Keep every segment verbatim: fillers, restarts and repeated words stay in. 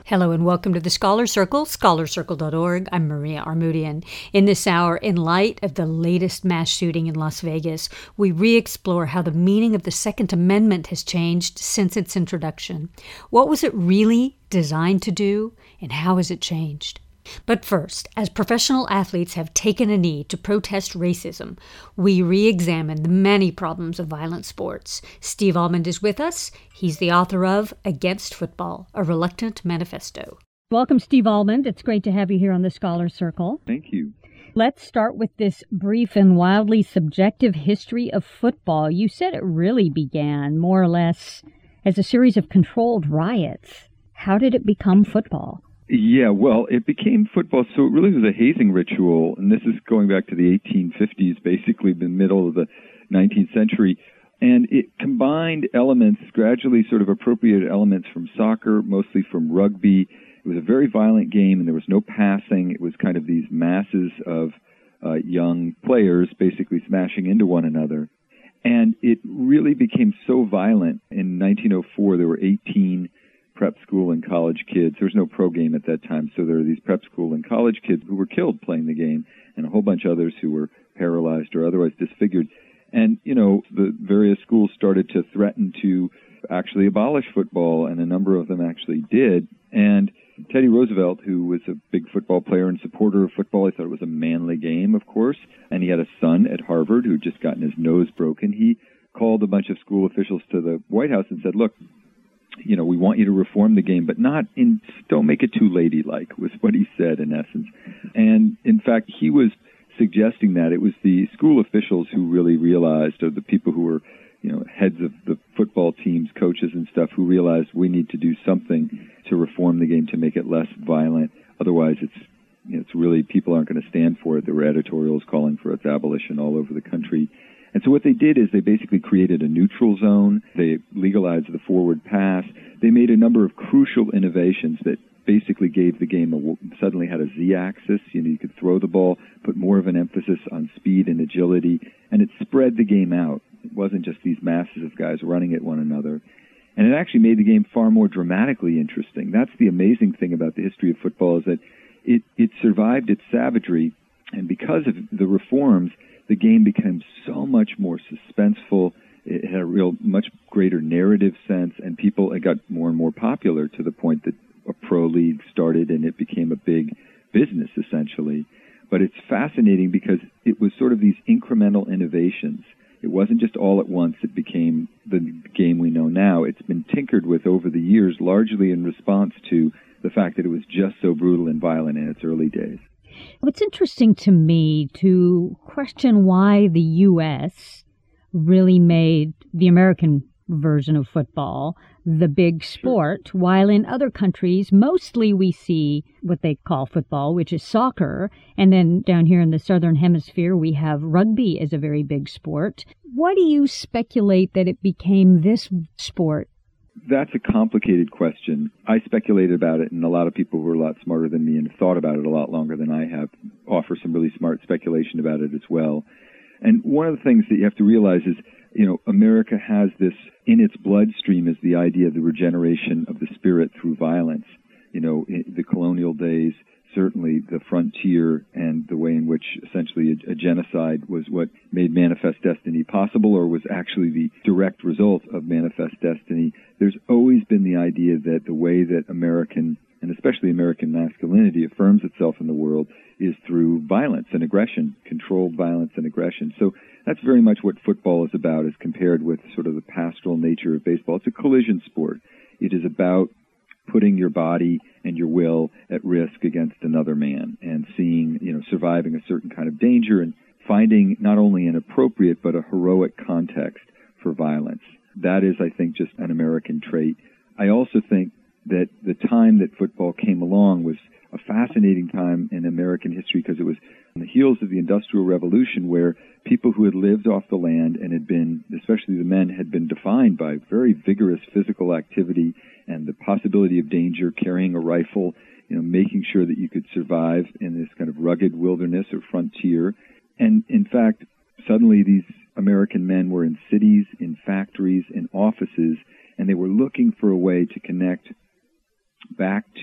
Hello and welcome to the Scholar Circle, scholar circle dot org. I'm Maria Armoudian. In this hour, in light of the latest mass shooting in Las Vegas, we re-explore how the meaning of the Second Amendment has changed since its introduction. What was it really designed to do, and how has it changed? But first, as professional athletes have taken a knee to protest racism, we re-examine the many problems of violent sports. Steve Almond is with us. He's the author of Against Football, A Reluctant Manifesto. Welcome, Steve Almond. It's great to have you here on the Scholar Circle. Thank you. Let's start with this brief and wildly subjective history of football. You said it really began, more or less, as a series of controlled riots. How did it become football? Yeah, well, it became football, so it really was a hazing ritual, and this is going back to the eighteen fifties, basically the middle of the nineteenth century, and it combined elements, gradually sort of appropriated elements from soccer, mostly from rugby. It was a very violent game, and there was no passing. It was kind of these masses of uh, young players basically smashing into one another, and it really became so violent. In nineteen oh four, there were eighteen prep school and college kids. There was no pro game at that time, so there were these prep school and college kids who were killed playing the game, and a whole bunch of others who were paralyzed or otherwise disfigured. And, you know, the various schools started to threaten to actually abolish football, and a number of them actually did. And Teddy Roosevelt, who was a big football player and supporter of football, he thought it was a manly game, of course, and he had a son at Harvard who had just gotten his nose broken. He called a bunch of school officials to the White House and said, look, you know, we want you to reform the game, but not in, don't make it too ladylike, was what he said in essence. And in fact, he was suggesting that it was the school officials who really realized, or the people who were, you know, heads of the football teams, coaches and stuff, who realized we need to do something to reform the game to make it less violent. Otherwise, it's, you know, it's really, people aren't going to stand for it. There were editorials calling for its abolition all over the country. And so what they did is they basically created a neutral zone. They legalized the forward pass. They made a number of crucial innovations that basically gave the game a, suddenly had a z-axis. You know, you could throw the ball, put more of an emphasis on speed and agility, and it spread the game out. It wasn't just these masses of guys running at one another. And it actually made the game far more dramatically interesting. That's the amazing thing about the history of football, is that it, it survived its savagery, and because of the reforms, the game became so much more suspenseful. It had a real, much greater narrative sense, and people, it got more and more popular to the point that a pro league started and it became a big business, essentially. But it's fascinating because it was sort of these incremental innovations. It wasn't just all at once it became the game we know now. It's been tinkered with over the years, largely in response to the fact that it was just so brutal and violent in its early days. It's interesting to me to question why the U S really made the American version of football the big sport, sure, while in other countries, mostly we see what they call football, which is soccer. And then down here in the Southern Hemisphere, we have rugby as a very big sport. Why do you speculate that it became this sport? That's a complicated question. I speculated about it, and a lot of people who are a lot smarter than me and have thought about it a lot longer than I have offer some really smart speculation about it as well. And one of the things that you have to realize is, you know, America has this in its bloodstream, is the idea of the regeneration of the spirit through violence. You know, in the colonial days, certainly the frontier and the way in which essentially a, a genocide was what made Manifest Destiny possible, or was actually the direct result of Manifest Destiny. There's always been the idea that the way that American, and especially American masculinity, affirms itself in the world is through violence and aggression, controlled violence and aggression. So that's very much what football is about, as compared with sort of the pastoral nature of baseball. It's a collision sport. It is about putting your body and your will at risk against another man, and seeing, you know, surviving a certain kind of danger, and finding not only an appropriate but a heroic context for violence. That is, I think, just an American trait. I also think that the time that football came along was a fascinating time in American history, because it was on the heels of the Industrial Revolution, where people who had lived off the land and had been, especially the men, had been defined by very vigorous physical activity and the possibility of danger, carrying a rifle, you know, making sure that you could survive in this kind of rugged wilderness or frontier. And in fact, suddenly these American men were in cities, in factories, in offices, and they were looking for a way to connect back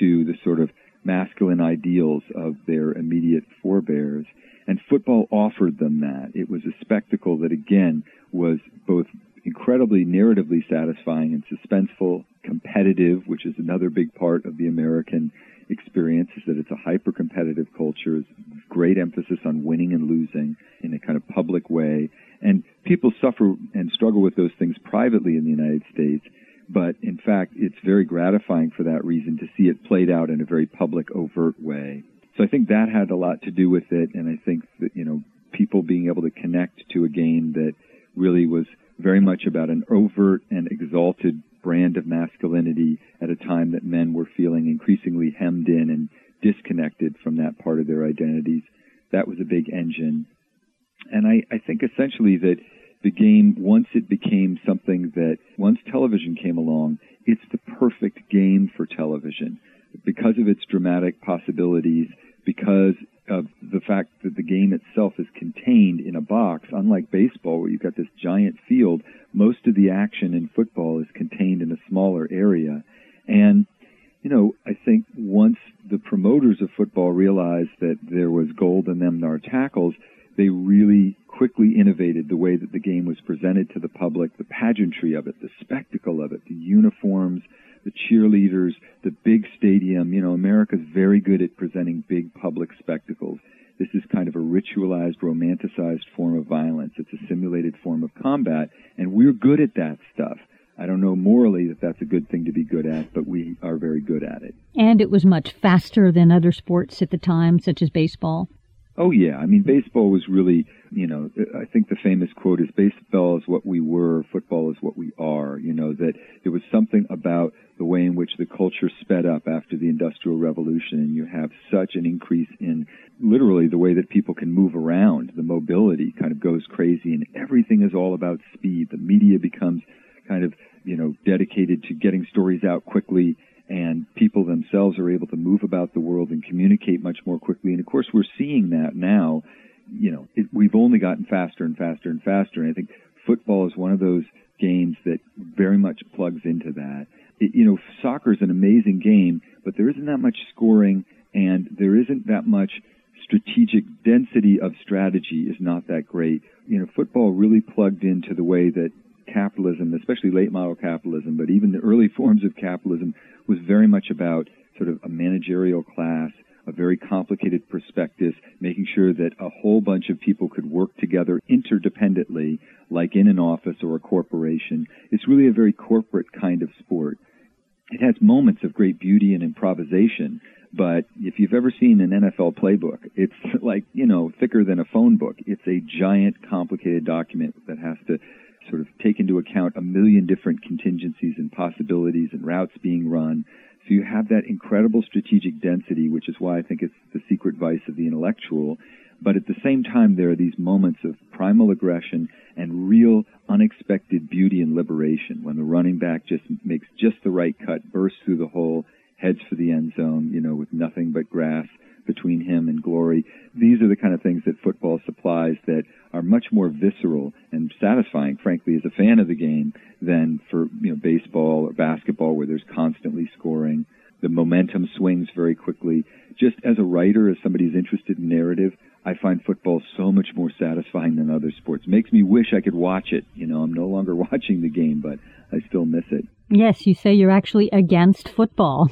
to the sort of masculine ideals of their immediate forebears. And football offered them that. It was a spectacle that, again, was both incredibly narratively satisfying and suspenseful, competitive, which is another big part of the American experience, is that it's a hyper-competitive culture, great emphasis on winning and losing in a kind of public way. And people suffer and struggle with those things privately in the United States, but in fact, it's very gratifying for that reason to see it played out in a very public, overt way. So I think that had a lot to do with it, and I think that, you know, people being able to connect to a game that really was very much about an overt and exalted brand of masculinity at a time that men were feeling increasingly hemmed in and disconnected from that part of their identities. That was a big engine. And I, I think essentially that the game, once it became something that, once television came along, it's the perfect game for television because of its dramatic possibilities, because of the fact that the game itself is contained in a box. Unlike baseball, where you've got this giant field, most of the action in football is contained in a smaller area. And, you know, I think once the promoters of football realized that there was gold in them, our tackles, they really quickly innovated the way that the game was presented to the public, the pageantry of it, the spectacle of it, the uniforms, the cheerleaders, the big stadium. You know, America's very good at presenting big public spectacles. This is kind of a ritualized, romanticized form of violence. It's a simulated form of combat, and we're good at that stuff. I don't know morally that that's a good thing to be good at, but we are very good at it. And it was much faster than other sports at the time, such as baseball. Oh, yeah. I mean, baseball was really, you know, I think the famous quote is, baseball is what we were, football is what we are. You know, that there was something about the way in which the culture sped up after the Industrial Revolution, and you have such an increase in literally the way that people can move around. The mobility kind of goes crazy, and everything is all about speed. The media becomes kind of, you know, dedicated to getting stories out quickly, and people themselves are able to move about the world and communicate much more quickly. And, of course, we're seeing that now. You know, it, we've only gotten faster and faster and faster, and I think football is one of those games that very much plugs into that. It, you know, soccer is an amazing game, but there isn't that much scoring, and there isn't that much strategic density of strategy is not that great. You know, football really plugged into the way that capitalism, especially late model capitalism, but even the early forms of capitalism, was very much about sort of a managerial class, a very complicated perspective, making sure that a whole bunch of people could work together interdependently, like in an office or a corporation. It's really a very corporate kind of sport. It has moments of great beauty and improvisation, but if you've ever seen an N F L playbook, it's like, you know, thicker than a phone book. It's a giant, complicated document that has to sort of take into account a million different contingencies and possibilities and routes being run. So you have that incredible strategic density, which is why I think it's the secret vice of the intellectual. But at the same time, there are these moments of primal aggression and real unexpected beauty and liberation when the running back just makes just the right cut, bursts through the hole, heads for the end zone, you know, with nothing but grass between him and glory. These are the kind of things that football supplies that are much more visceral and satisfying, frankly, as a fan of the game than for, you know, baseball or basketball, where there's constantly scoring. The momentum swings very quickly. Just as a writer, as somebody who's interested in narrative, I find football so much more satisfying than other sports. It makes me wish I could watch it. You know, I'm no longer watching the game, but I still miss it. Yes, you say you're actually against football.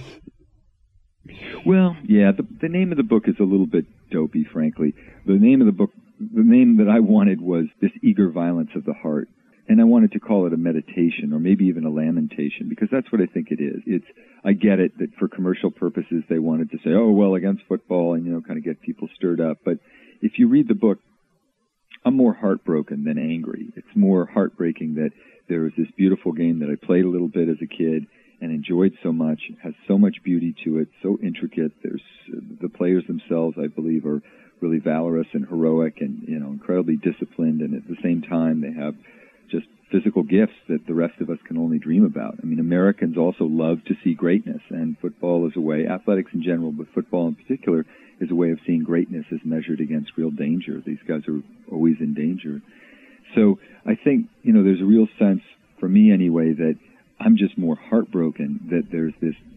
Well, yeah, the, the name of the book is a little bit dopey, frankly. The name of the book, the name that I wanted was This Eager Violence of the Heart. And I wanted to call it a meditation or maybe even a lamentation, because that's what I think it is. It's, I get it that for commercial purposes they wanted to say, oh, well, against football, and, you know, kind of get people stirred up. But if you read the book, I'm more heartbroken than angry. It's more heartbreaking that there was this beautiful game that I played a little bit as a kid and enjoyed so much. It has so much beauty to it, so intricate. There's the players themselves, I believe, are really valorous and heroic and, you know, incredibly disciplined, and at the same time they have just physical gifts that the rest of us can only dream about. I mean, Americans also love to see greatness, and football is a way, athletics in general, but football in particular, is a way of seeing greatness as measured against real danger. These guys are always in danger. So I think, you know, there's a real sense, for me anyway, that I'm just more heartbroken that there's this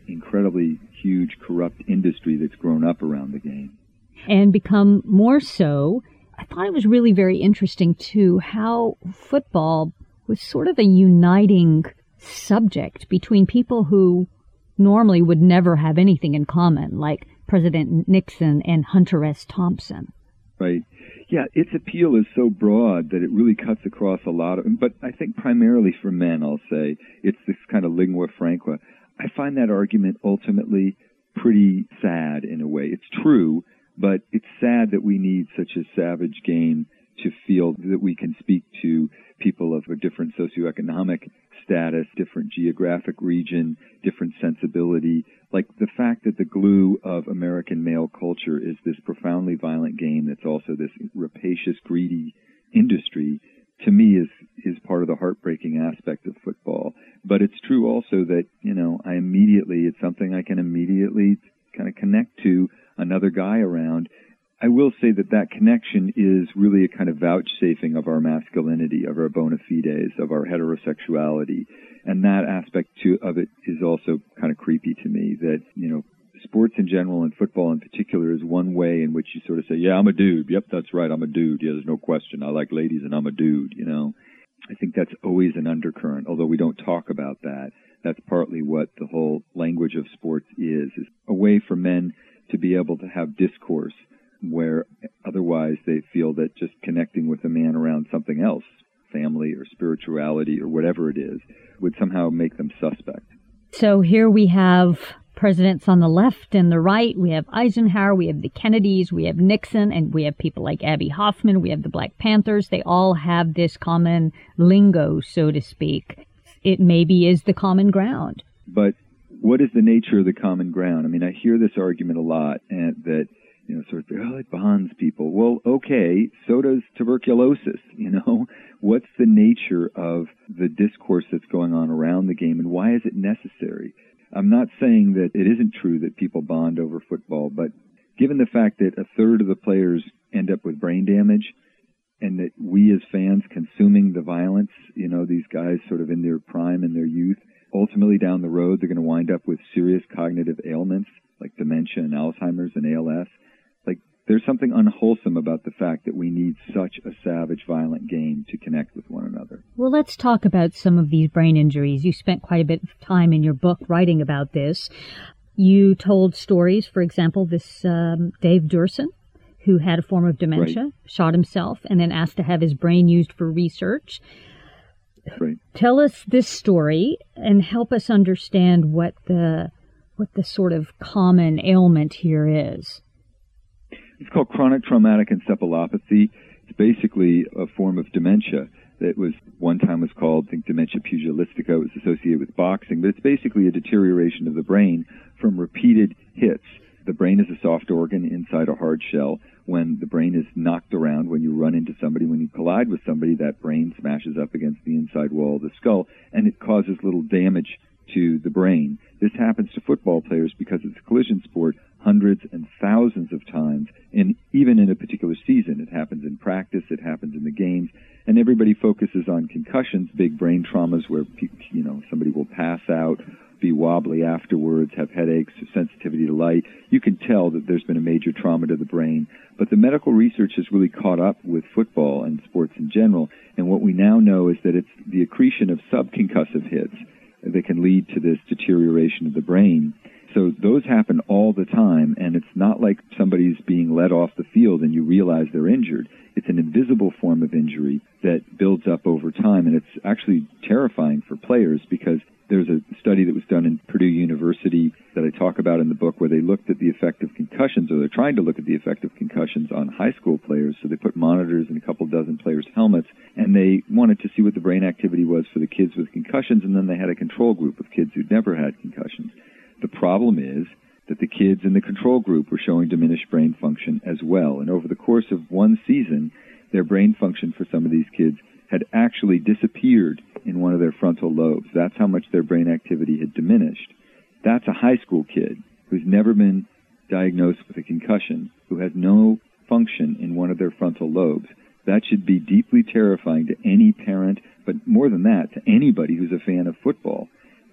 incredibly huge corrupt industry that's grown up around the game. And become more so. I thought it was really very interesting, too, how football was sort of a uniting subject between people who normally would never have anything in common, like President Nixon and Hunter S. Thompson. Right. Yeah, its appeal is so broad that it really cuts across a lot of, but I think primarily for men, I'll say, it's this kind of lingua franca. I find that argument ultimately pretty sad in a way. It's true, but it's sad that we need such a savage game to feel that we can speak to people of a different socioeconomic status, different geographic region, different sensibility. Like the fact that the glue of American male culture is this profoundly violent game that's also this rapacious, greedy industry, to me is, is part of the heartbreaking aspect of football. But it's true also that, you know, I immediately, it's something I can immediately kind of connect to another guy around. I will say that that connection is really a kind of vouchsafing of our masculinity, of our bona fides, of our heterosexuality. And that aspect too of it is also kind of creepy to me, that, you know, sports in general and football in particular is one way in which you sort of say, yeah, I'm a dude. Yep, that's right. I'm a dude. Yeah, there's no question. I like ladies and I'm a dude, you know. I think that's always an undercurrent, although we don't talk about that. That's partly what the whole language of sports is, is a way for men to be able to have discourse where otherwise they feel that just connecting with a man around something else, family or spirituality or whatever it is, would somehow make them suspect. So here we have presidents on the left and the right. We have Eisenhower, we have the Kennedys, we have Nixon, and we have people like Abby Hoffman, we have the Black Panthers. They all have this common lingo, so to speak. It maybe is the common ground. But what is the nature of the common ground? I mean, I hear this argument a lot, and that, you know, sort of, oh, it bonds people. Well, okay, so does tuberculosis, you know? What's the nature of the discourse that's going on around the game, and why is it necessary? I'm not saying that it isn't true that people bond over football, but given the fact that a third of the players end up with brain damage, and that we as fans consuming the violence, you know, these guys sort of in their prime and their youth, ultimately down the road they're going to wind up with serious cognitive ailments like dementia and Alzheimer's and A L S. Like, there's something unwholesome about the fact that we need such a savage, violent game to connect with one another. Well, let's talk about some of these brain injuries. You spent quite a bit of time in your book writing about this. You told stories, for example, this um, Dave Durson, who had a form of dementia, right, shot himself, and then asked to have his brain used for research. Right. Tell us this story and help us understand what the what the sort of common ailment here is. It's called chronic traumatic encephalopathy. It's basically a form of dementia that was one time was called, I think, dementia pugilistica. It was associated with boxing, but it's basically a deterioration of the brain from repeated hits. The brain is a soft organ inside a hard shell. When the brain is knocked around, when you run into somebody, when you collide with somebody, that brain smashes up against the inside wall of the skull, and it causes little damage to the brain. This happens to football players because it's a collision sport hundreds and thousands of times, and even in a particular season. It happens in practice, it happens in the games, and everybody focuses on concussions, big brain traumas where, you know, somebody will pass out, be wobbly afterwards, have headaches, sensitivity to light. You can tell that there's been a major trauma to the brain. But the medical research has really caught up with football and sports in general, and what we now know is that it's the accretion of subconcussive hits that can lead to this deterioration of the brain. So those happen all the time, and it's not like somebody's being led off the field and you realize they're injured. It's an invisible form of injury that builds up over time, and it's actually terrifying for players because there's a study that was done in Purdue University that I talk about in the book where they looked at the effect of concussions, or they're trying to look at the effect of concussions on high school players. So they put monitors in a couple dozen players' helmets, and they wanted to see what the brain activity was for the kids with concussions, and then they had a control group of kids who'd never had concussions. The problem is that the kids in the control group were showing diminished brain function as well. And over the course of one season, their brain function for some of these kids had actually disappeared in one of their frontal lobes. That's how much their brain activity had diminished. That's a high school kid who's never been diagnosed with a concussion, who has no function in one of their frontal lobes. That should be deeply terrifying to any parent, but more than that, to anybody who's a fan of football.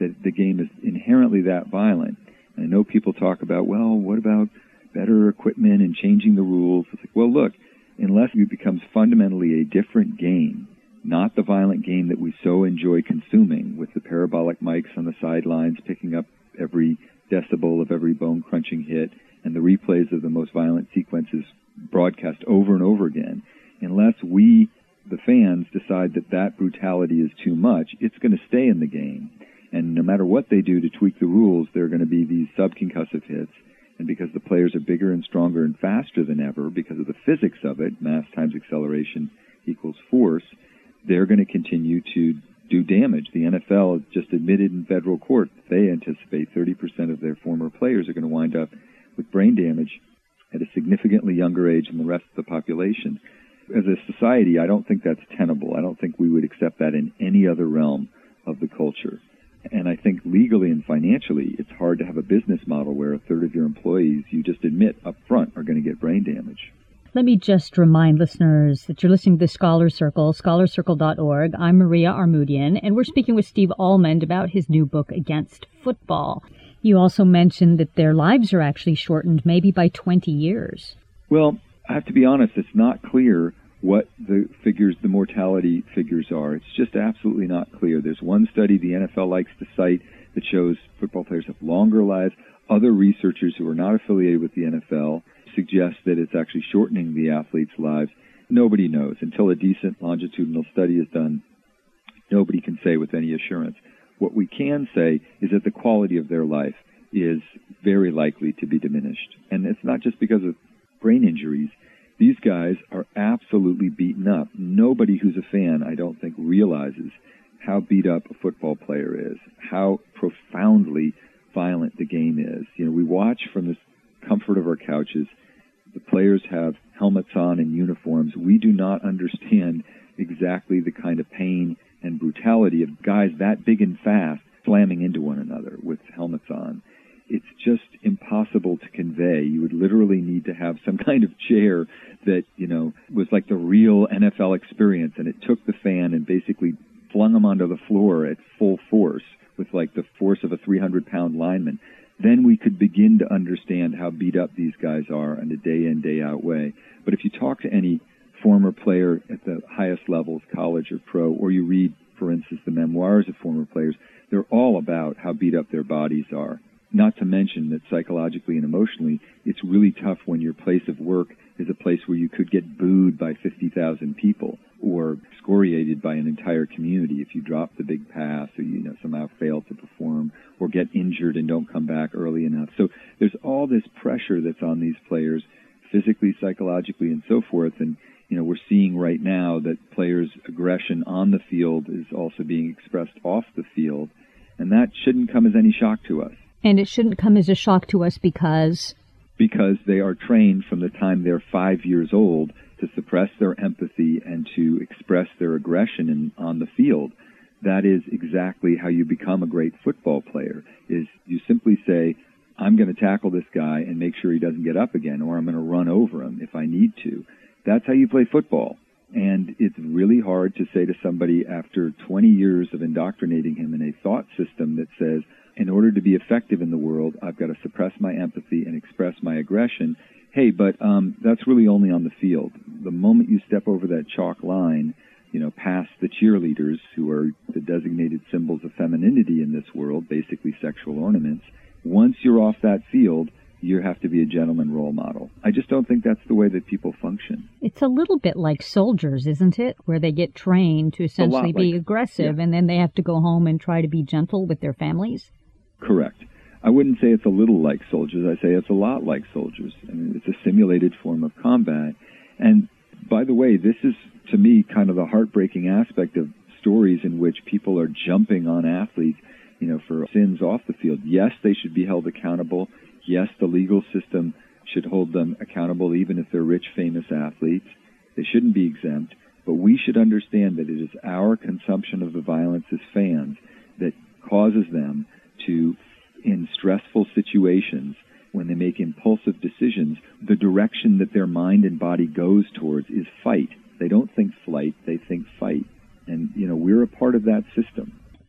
that the game is inherently that violent. And I know people talk about, well, what about better equipment and changing the rules? It's like, well, look, unless it becomes fundamentally a different game, not the violent game that we so enjoy consuming with the parabolic mics on the sidelines picking up every decibel of every bone-crunching hit and the replays of the most violent sequences broadcast over and over again, unless we, the fans, decide that that brutality is too much, it's going to stay in the game. And no matter what they do to tweak the rules, there are going to be these subconcussive hits. And because the players are bigger and stronger and faster than ever, because of the physics of it, mass times acceleration equals force, they're going to continue to do damage. The N F L just admitted in federal court that they anticipate thirty percent of their former players are going to wind up with brain damage at a significantly younger age than the rest of the population. As a society, I don't think that's tenable. I don't think we would accept that in any other realm of the culture. And I think legally and financially, it's hard to have a business model where a third of your employees, you just admit up front, are going to get brain damage. Let me just remind listeners that you're listening to the Scholar Circle, scholar circle dot org. I'm Maria Armoudian, and we're speaking with Steve Almond about his new book, Against Football. You also mentioned that their lives are actually shortened maybe by twenty years. Well, I have to be honest, it's not clear what the figures, the mortality figures are. It's just absolutely not clear. There's one study the N F L likes to cite that shows football players have longer lives. Other researchers who are not affiliated with the N F L suggest that it's actually shortening the athletes' lives. Nobody knows. Until a decent longitudinal study is done, nobody can say with any assurance. What we can say is that the quality of their life is very likely to be diminished. And it's not just because of brain injuries. These guys are absolutely beaten up. Nobody who's a fan, I don't think, realizes how beat up a football player is, how profoundly violent the game is. You know, we watch from the comfort of our couches. The players have helmets on and uniforms. We do not understand exactly the kind of pain and brutality of guys that big and fast slamming into one another with helmets on. It's just impossible to convey. You would literally need to have some kind of chair that, you know, was like the real N F L experience, and it took the fan and basically flung him onto the floor at full force with like the force of a three hundred pound lineman. Then we could begin to understand how beat up these guys are in a day-in, day-out way. But if you talk to any former player at the highest levels, college or pro, or you read, for instance, the memoirs of former players, they're all about how beat up their bodies are. Not to mention that psychologically and emotionally, it's really tough when your place of work is a place where you could get booed by fifty thousand people or excoriated by an entire community if you drop the big pass or you know somehow fail to perform or get injured and don't come back early enough. So there's all this pressure that's on these players physically, psychologically, and so forth. And you know, we're seeing right now that players' aggression on the field is also being expressed off the field, and that shouldn't come as any shock to us. And it shouldn't come as a shock to us because? Because they are trained from the time they're five years old to suppress their empathy and to express their aggression in, on the field. That is exactly how you become a great football player, is you simply say, I'm going to tackle this guy and make sure he doesn't get up again, or I'm going to run over him if I need to. That's how you play football. And it's really hard to say to somebody after twenty years of indoctrinating him in a thought system that says, in order to be effective in the world, I've got to suppress my empathy and express my aggression. Hey, but um, that's really only on the field. The moment you step over that chalk line, you know, past the cheerleaders, who are the designated symbols of femininity in this world, basically sexual ornaments, once you're off that field, you have to be a gentleman role model. I just don't think that's the way that people function. It's a little bit like soldiers, isn't it? Where they get trained to essentially be like, aggressive, yeah. and then they have to go home and try to be gentle with their families. Correct. I wouldn't say it's a little like soldiers. I say it's a lot like soldiers. I mean, it's a simulated form of combat. And by the way, this is, to me, kind of the heartbreaking aspect of stories in which people are jumping on athletes, you know, for sins off the field. Yes, they should be held accountable. Yes, the legal system should hold them accountable, even if they're rich, famous athletes. They shouldn't be exempt. But we should understand that it is our consumption of the violence as fans that causes them to, in stressful situations, when they make impulsive decisions, the direction that their mind and body goes towards is fight. They don't think flight, they think fight. And, you know, we're a part of that system.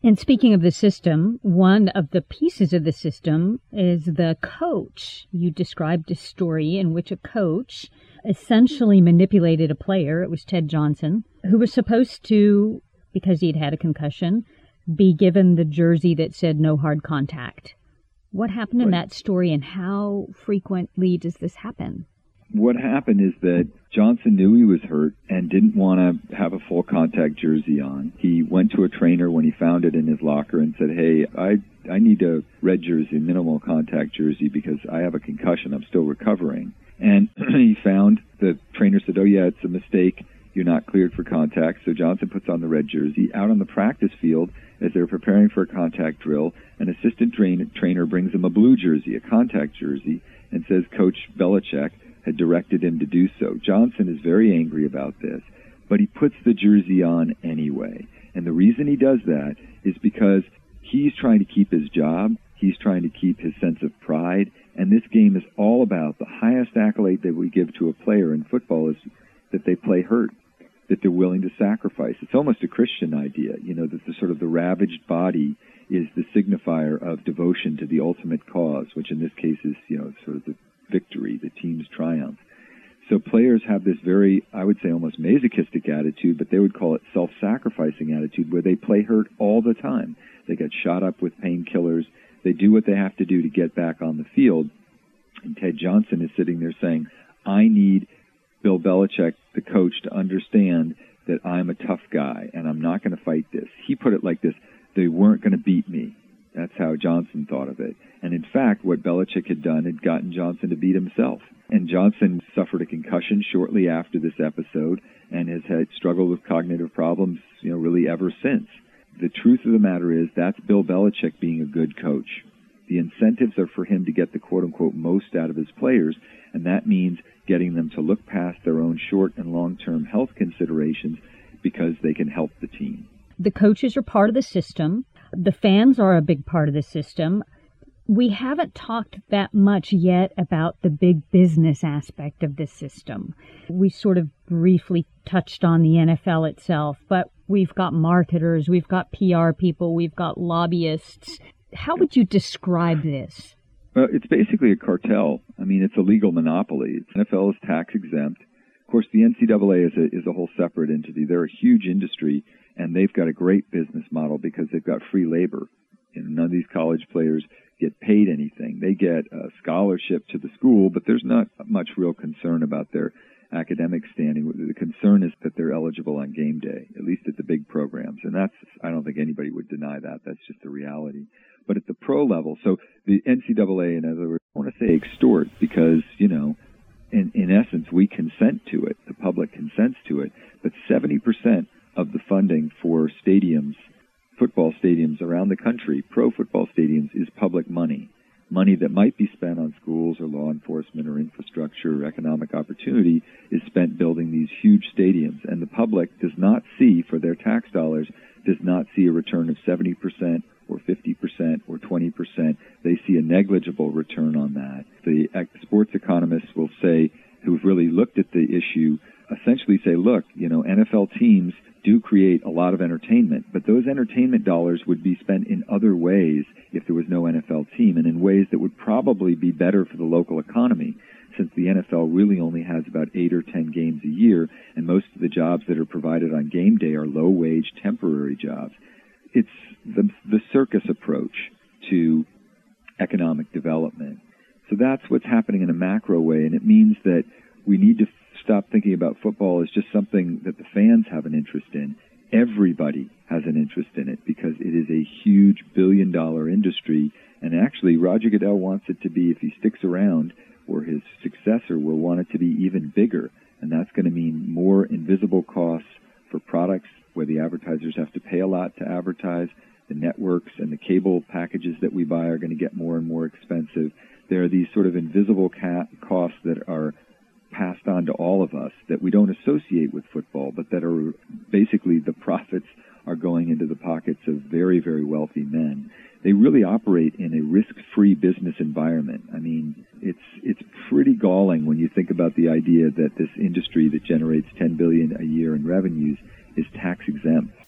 And speaking of the system, one of the pieces of the system is the coach. You described a story in which a coach essentially manipulated a player. It was Ted Johnson, who was supposed to, because he'd had a concussion, be given the jersey that said no hard contact. What happened in that story, and how frequently does this happen? What happened is that Johnson knew he was hurt and didn't want to have a full contact jersey on. He went to a trainer when he found it in his locker and said, hey, I I need a red jersey, minimal contact jersey, because I have a concussion. I'm still recovering. And he found, the trainer said, oh, yeah, it's a mistake. You're not cleared for contact. So Johnson puts on the red jersey. Out on the practice field, as they're preparing for a contact drill, an assistant train, trainer brings him a blue jersey, a contact jersey, and says Coach Belichick had directed him to do so. Johnson is very angry about this, but he puts the jersey on anyway. And the reason he does that is because he's trying to keep his job, he's trying to keep his sense of pride, and this game is all about, the highest accolade that we give to a player in football is that they play hurt, that they're willing to sacrifice. It's almost a Christian idea, you know, that the sort of the ravaged body is the signifier of devotion to the ultimate cause, which in this case is, you know, sort of the victory, the team's triumph. So players have this very, I would say, almost masochistic attitude, but they would call it self-sacrificing attitude, where they play hurt all the time. They get shot up with painkillers. They do what they have to do to get back on the field. And Ted Johnson is sitting there saying, I need Bill Belichick, the coach, to understand that I'm a tough guy and I'm not going to fight this. He put it like this: they weren't going to beat me. That's how Johnson thought of it. And in fact, what Belichick had done had gotten Johnson to beat himself. And Johnson suffered a concussion shortly after this episode and has had struggled with cognitive problems, you know, really ever since. The truth of the matter is that's Bill Belichick being a good coach. The incentives are for him to get the quote-unquote most out of his players, and that means getting them to look past their own short and long-term health considerations because they can help the team. The coaches are part of the system. The fans are a big part of the system. We haven't talked that much yet about the big business aspect of this system. We sort of briefly touched on the N F L itself, but we've got marketers, we've got P R people, we've got lobbyists. How would you describe this? Well, it's basically a cartel. I mean, it's a legal monopoly. The N F L is tax exempt. Of course, the N C double A is a, is a whole separate entity. They're a huge industry, and they've got a great business model because they've got free labor. You know, none of these college players get paid anything. They get a scholarship to the school, but there's not much real concern about their academic standing. The concern is that they're eligible on game day, at least at the big programs. And that's, I don't think anybody would deny that. That's just the reality. But at the pro level, so the N C double A, in other words, I want to say extort because, you know, in, in essence, we consent to it. The public consents to it. But seventy percent of the funding for stadiums, football stadiums around the country, pro football stadiums, is public money. Money that might be spent on schools or law enforcement or infrastructure or economic opportunity is spent building these huge stadiums. And the public does not see, for their tax dollars, does not see a return of seventy percent or fifty percent or twenty percent. They see a negligible return on that. The sports economists will say, who've really looked at the issue, essentially say, look, you know, N F L teams do create a lot of entertainment, but those entertainment dollars would be spent in other ways if there was no N F L team, and in ways that would probably be better for the local economy, since the N F L really only has about eight or ten games a year, and most of the jobs that are provided on game day are low-wage, temporary jobs. It's the, the circus approach to economic development. So that's what's happening in a macro way, and it means that we need to stop thinking about football as just something that the fans have an interest in. Everybody has an interest in it because it is a huge billion-dollar industry, and actually Roger Goodell wants it to be, if he sticks around, or his successor will want it to be even bigger, and that's going to mean more invisible costs for products where the advertisers have to pay a lot to advertise. The networks and the cable packages that we buy are going to get more and more expensive. There are these sort of invisible ca- costs that are passed on to all of us that we don't associate with football, but that are basically the profits are going into the pockets of very, very wealthy men. They really operate in a risk-free business environment. I mean, it's it's pretty galling when you think about the idea that this industry that generates ten billion dollars a year in revenues is tax exempt.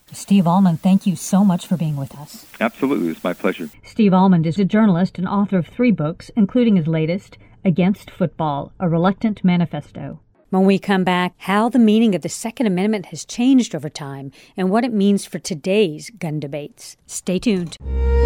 Steve Almond, thank you so much for being with us. Absolutely. It's my pleasure. Steve Almond is a journalist and author of three books, including his latest, Against Football, A Reluctant Manifesto. When we come back, how the meaning of the Second Amendment has changed over time and what it means for today's gun debates. Stay tuned.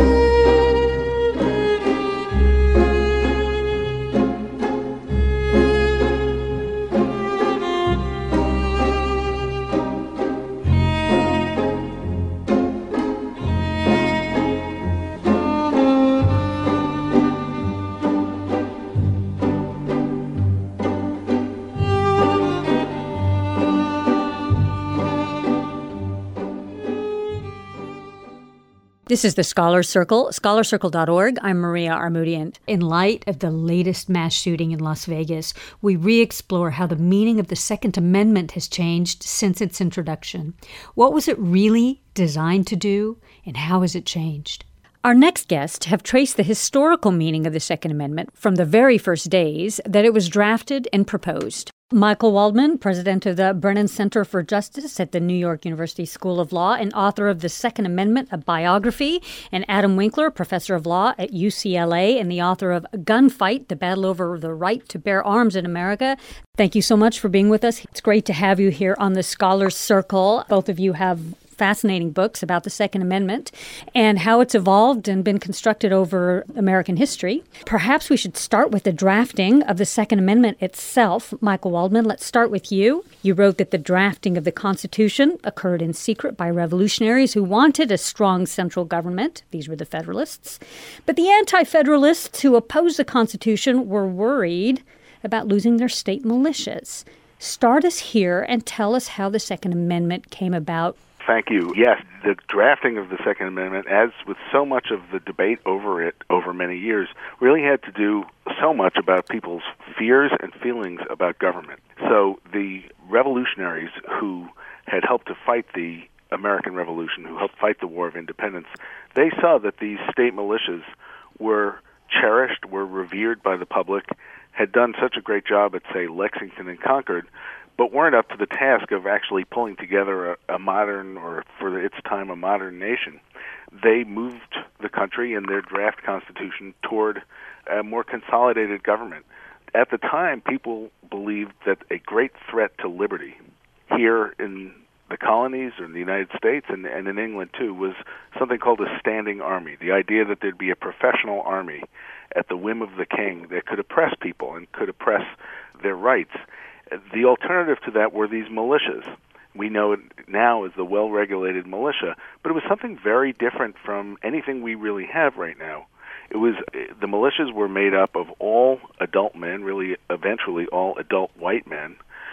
This is the Scholar Circle, scholar circle dot org. I'm Maria Armoudian. In light of the latest mass shooting in Las Vegas, we re-explore how the meaning of the Second Amendment has changed since its introduction. What was it really designed to do, and how has it changed? Our next guests have traced the historical meaning of the Second Amendment from the very first days that it was drafted and proposed. Michael Waldman, president of the Brennan Center for Justice at the New York University School of Law and author of The Second Amendment, a biography, and Adam Winkler, professor of law at U C L A and the author of Gunfight, The Battle Over the Right to Bear Arms in America. Thank you so much for being with us. It's great to have you here on the Scholar Circle. Both of you have fascinating books about the Second Amendment and how it's evolved and been constructed over American history. Perhaps we should start with the drafting of the Second Amendment itself. Michael Waldman, let's start with you. You wrote that the drafting of the Constitution occurred in secret by revolutionaries who wanted a strong central government. These were the Federalists. But the anti-Federalists who opposed the Constitution were worried about losing their state militias. Start us here and tell us how the Second Amendment came about. Thank you. Yes, the drafting of the Second Amendment, as with so much of the debate over it over many years, really had to do so much about people's fears and feelings about government. So the revolutionaries who had helped to fight the American Revolution, who helped fight the War of Independence, they saw that these state militias were cherished, were revered by the public, had done such a great job at, say, Lexington and Concord, but weren't up to the task of actually pulling together a, a modern, or for its time, a modern nation. They moved the country in their draft constitution toward a more consolidated government. At the time, people believed that a great threat to liberty here in the colonies or in the United States and, and in England too was something called a standing army, the idea that there'd be a professional army at the whim of the king that could oppress people and could oppress their rights. The alternative to that were these militias. We know it now as the well-regulated militia, but it was something very different from anything we really have right now. It was the militias were made up of all adult men, really eventually all adult white men,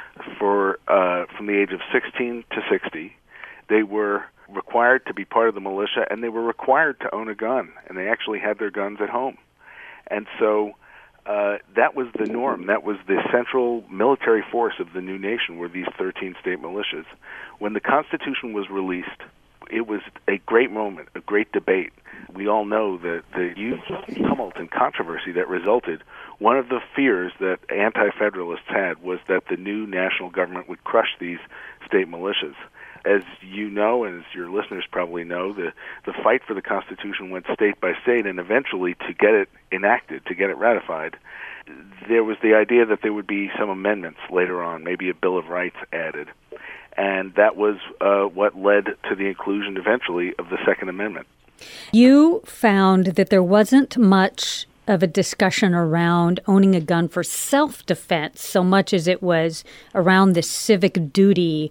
for uh, from the age of sixteen to sixty. They were required to be part of the militia, and they were required to own a gun, and they actually had their guns at home. And so Uh, that was the norm. That was the central military force of the new nation, were these thirteen state militias. When the Constitution was released, it was a great moment, a great debate. We all know that the huge tumult and controversy that resulted, one of the fears that anti-federalists had was that the new national government would crush these state militias. As you know, and as your listeners probably know, the, the fight for the Constitution went state by state, and eventually to get it enacted, to get it ratified, there was the idea that there would be some amendments later on, maybe a Bill of Rights added. And that was uh, what led to the inclusion eventually of the Second Amendment. You found that there wasn't much of a discussion around owning a gun for self-defense so much as it was around the civic duty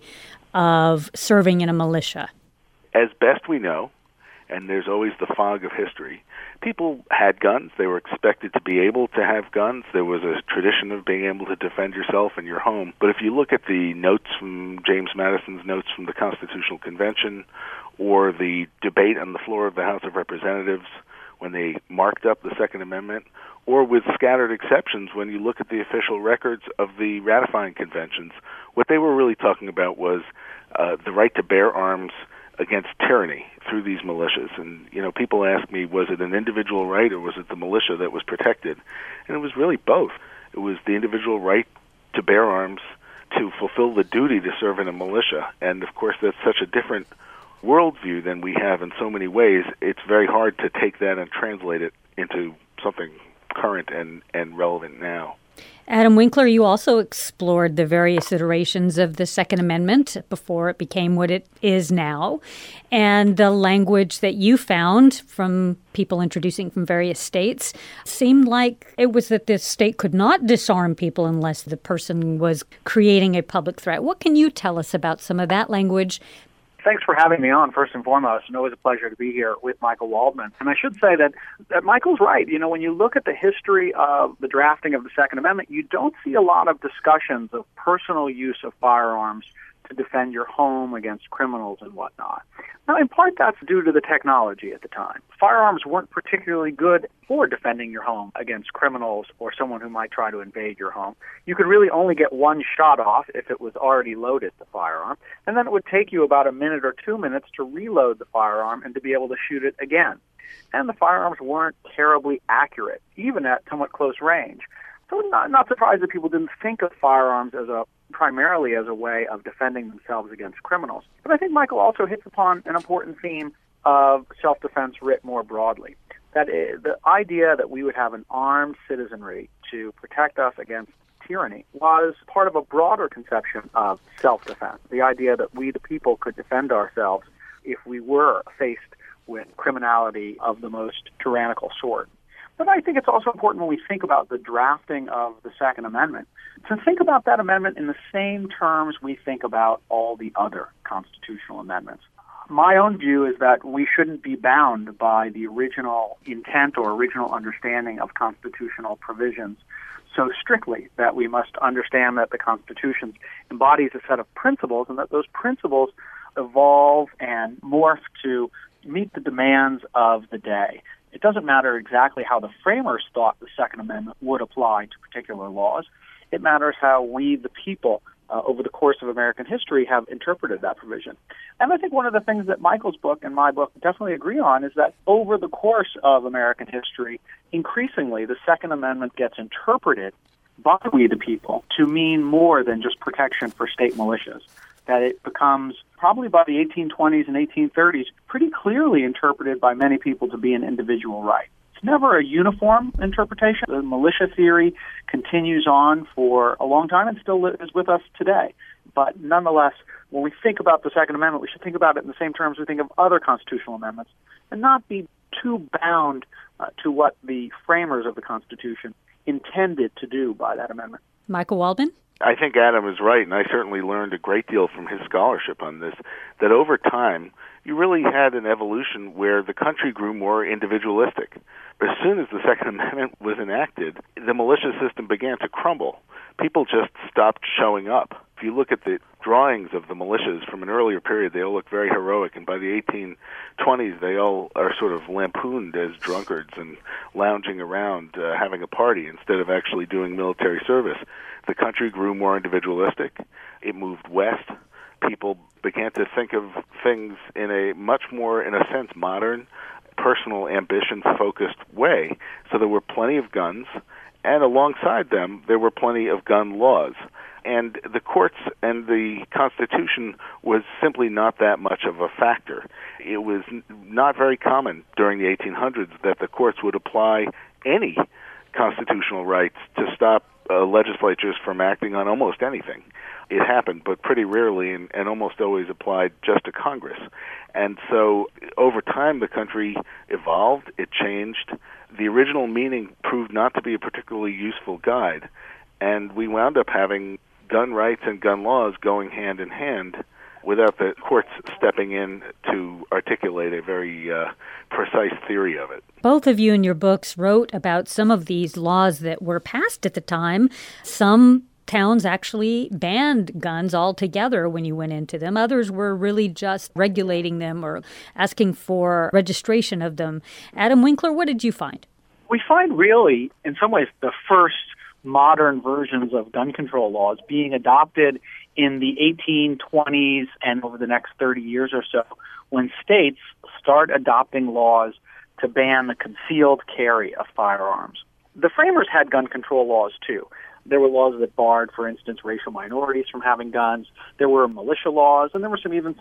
of serving in a militia. As best we know, and there's always the fog of history, people had guns. They were expected to be able to have guns. There was a tradition of being able to defend yourself in your home. But if you look at the notes from James Madison's notes from the Constitutional Convention, or the debate on the floor of the House of Representatives when they marked up the Second Amendment, or with scattered exceptions when you look at the official records of the ratifying conventions, what they were really talking about was uh, the right to bear arms against tyranny through these militias. And, you know, people ask me, was it an individual right or was it the militia that was protected? And it was really both. It was the individual right to bear arms to fulfill the duty to serve in a militia. And, of course, that's such a different worldview than we have in so many ways, it's very hard to take that and translate it into something current and, and relevant now. Adam Winkler, you also explored the various iterations of the Second Amendment before it became what it is now, and the language that you found from people introducing from various states seemed like it was that the state could not disarm people unless the person was creating a public threat. What can you tell us about some of that language? Thanks for having me on, first and foremost, and always a pleasure to be here with Michael Waldman. And I should say that, that Michael's right. You know, when you look at the history of the drafting of the Second Amendment, you don't see a lot of discussions of personal use of firearms to defend your home against criminals and whatnot. Now, in part, that's due to the technology at the time. Firearms weren't particularly good for defending your home against criminals or someone who might try to invade your home. You could really only get one shot off if it was already loaded, the firearm, and then it would take you about a minute or two minutes to reload the firearm and to be able to shoot it again. And the firearms weren't terribly accurate, even at somewhat close range. So I'm not, not surprised that people didn't think of firearms as a primarily as a way of defending themselves against criminals. But I think Michael also hits upon an important theme of self-defense writ more broadly. That is, the idea that we would have an armed citizenry to protect us against tyranny was part of a broader conception of self-defense. The idea that we, the people, could defend ourselves if we were faced with criminality of the most tyrannical sort. But I think it's also important when we think about the drafting of the Second Amendment to think about that amendment in the same terms we think about all the other constitutional amendments. My own view is that we shouldn't be bound by the original intent or original understanding of constitutional provisions so strictly that we must understand that the Constitution embodies a set of principles and that those principles evolve and morph to meet the demands of the day. It doesn't matter exactly how the framers thought the Second Amendment would apply to particular laws. It matters how we, the people, uh, over the course of American history, have interpreted that provision. And I think one of the things that Michael's book and my book definitely agree on is that over the course of American history, increasingly the Second Amendment gets interpreted by we, the people, to mean more than just protection for state militias. That it becomes, probably by the eighteen twenties and eighteen thirties, pretty clearly interpreted by many people to be an individual right. It's never a uniform interpretation. The militia theory continues on for a long time and still is with us today. But nonetheless, when we think about the Second Amendment, we should think about it in the same terms we think of other constitutional amendments and not be too bound uh, to what the framers of the Constitution intended to do by that amendment. Michael Waldman? I think Adam is right, and I certainly learned a great deal from his scholarship on this, that over time, you really had an evolution where the country grew more individualistic. As soon as the Second Amendment was enacted, the militia system began to crumble. People just stopped showing up. If you look at the drawings of the militias from an earlier period, they all look very heroic, and by the eighteen twenties, they all are sort of lampooned as drunkards and lounging around uh, having a party instead of actually doing military service. The country grew more individualistic. It moved west. People began to think of things in a much more, in a sense, modern, personal, ambition-focused way. So there were plenty of guns, and alongside them, there were plenty of gun laws. And the courts and the Constitution was simply not that much of a factor. It was not very common during the eighteen hundreds that the courts would apply any constitutional rights to stop uh, legislatures from acting on almost anything. It happened, but pretty rarely, and, and almost always applied just to Congress. And so over time, the country evolved, it changed. The original meaning proved not to be a particularly useful guide, and we wound up having gun rights and gun laws going hand in hand without the courts stepping in to articulate a very uh, precise theory of it. Both of you in your books wrote about some of these laws that were passed at the time. Some towns actually banned guns altogether when you went into them. Others were really just regulating them or asking for registration of them. Adam Winkler, what did you find? We find really, in some ways, the first modern versions of gun control laws being adopted in the eighteen twenties and over the next thirty years or so, when states start adopting laws to ban the concealed carry of firearms. The framers had gun control laws, too. There were laws that barred, for instance, racial minorities from having guns. There were militia laws, and there were some even some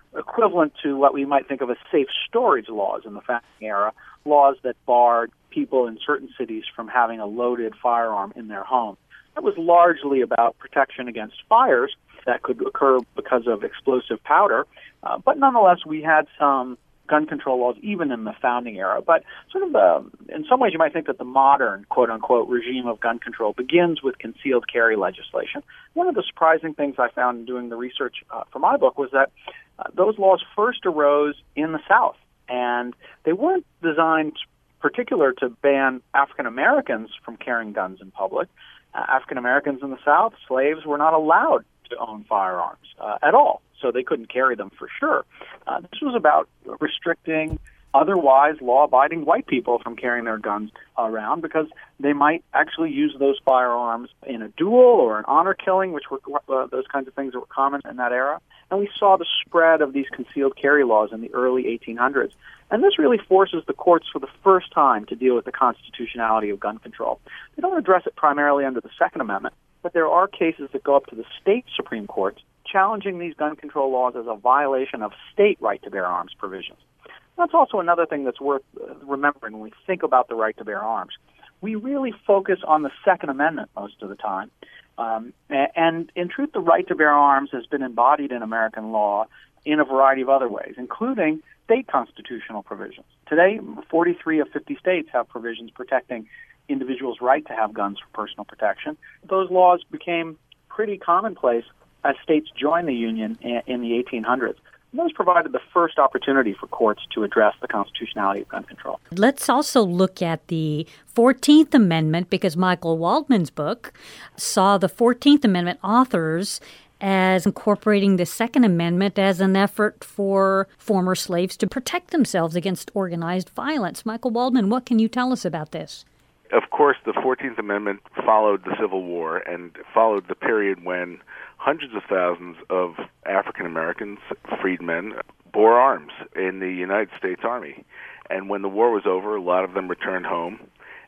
equivalent to what we might think of as safe storage laws in the founding era, laws that barred people in certain cities from having a loaded firearm in their home. That was largely about protection against fires that could occur because of explosive powder, uh, but nonetheless we had some gun control laws even in the founding era. But sort of the, in some ways you might think that the modern, quote-unquote, regime of gun control begins with concealed carry legislation. One of the surprising things I found in doing the research uh, for my book was that uh, those laws first arose in the South, and they weren't designed particular to ban African Americans from carrying guns in public. Uh, African Americans in the South, slaves, were not allowed to own firearms uh, at all, so they couldn't carry them for sure. Uh, this was about restricting otherwise law-abiding white people from carrying their guns around because they might actually use those firearms in a duel or an honor killing, which were uh, those kinds of things that were common in that era. And we saw the spread of these concealed carry laws in the early eighteen hundreds. And this really forces the courts for the first time to deal with the constitutionality of gun control. They don't address it primarily under the Second Amendment, but there are cases that go up to the state Supreme Courts challenging these gun control laws as a violation of state right to bear arms provisions. That's also another thing that's worth remembering when we think about the right to bear arms. We really focus on the Second Amendment most of the time. Um, and in truth, the right to bear arms has been embodied in American law in a variety of other ways, including state constitutional provisions. Today, forty-three of fifty states have provisions protecting individuals' right to have guns for personal protection. Those laws became pretty commonplace as states joined the Union in the eighteen hundreds. And those provided the first opportunity for courts to address the constitutionality of gun control. Let's also look at the fourteenth Amendment, because Michael Waldman's book saw the fourteenth Amendment authors as incorporating the Second Amendment as an effort for former slaves to protect themselves against organized violence. Michael Waldman, what can you tell us about this? Of course, the fourteenth Amendment followed the Civil War and followed the period when hundreds of thousands of African Americans, freedmen, bore arms in the United States Army. And when the war was over, a lot of them returned home.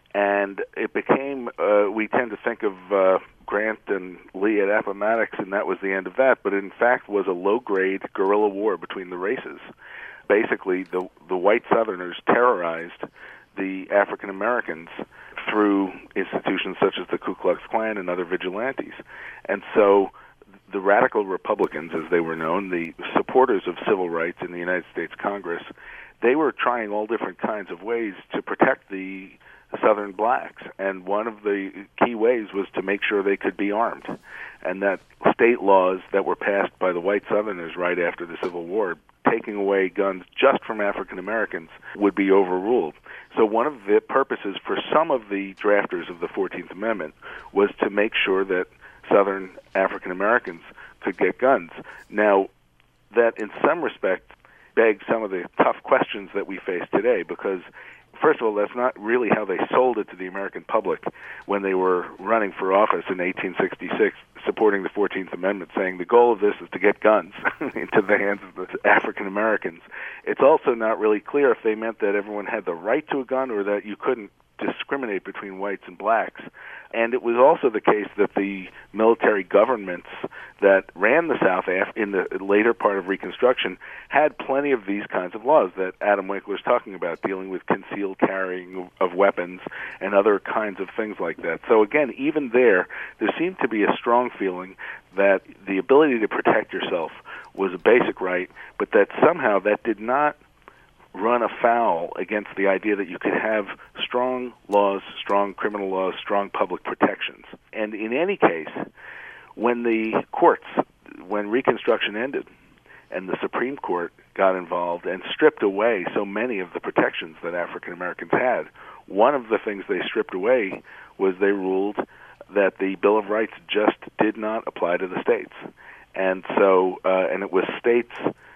And it became, uh, we tend to think of uh, Grant and Lee at Appomattox, and that was the end of that, but in fact was a low-grade guerrilla war between the races. Basically, the, the white Southerners terrorized the African Americans through institutions such as the Ku Klux Klan and other vigilantes. And so the radical Republicans, as they were known, the supporters of civil rights in the United States Congress, they were trying all different kinds of ways to protect the Southern blacks. And one of the key ways was to make sure they could be armed. And that state laws that were passed by the white Southerners right after the Civil War, taking away guns just from African Americans, would be overruled. So one of the purposes for some of the drafters of the fourteenth Amendment was to make sure that Southern African Americans could get guns. Now, that in some respect begs some of the tough questions that we face today, because first of all, that's not really how they sold it to the American public when they were running for office in eighteen sixty-six, supporting the fourteenth Amendment, saying the goal of this is to get guns into the hands of the African Americans. It's also not really clear if they meant that everyone had the right to a gun or that you couldn't discriminate between whites and blacks. And it was also the case that the military governments that ran the South in the later part of Reconstruction had plenty of these kinds of laws that Adam Winkler is talking about, dealing with concealed carrying of weapons and other kinds of things like that. So again, even there, there seemed to be a strong feeling that the ability to protect yourself was a basic right, but that somehow that did not run afoul against the idea that you could have strong laws, strong criminal laws, strong public protections. And in any case, when the courts, when Reconstruction ended and the Supreme Court got involved and stripped away so many of the protections that African Americans had, one of the things they stripped away was they ruled that the Bill of Rights just did not apply to the states. And so, uh, and it was states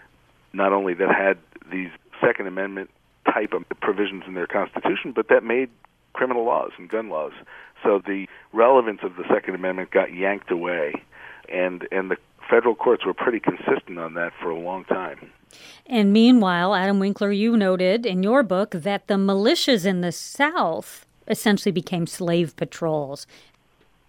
not only that had these Second Amendment type of provisions in their Constitution, but that made criminal laws and gun laws. So the relevance of the Second Amendment got yanked away, and and the federal courts were pretty consistent on that for a long time. And meanwhile, Adam Winkler, you noted in your book that the militias in the South essentially became slave patrols.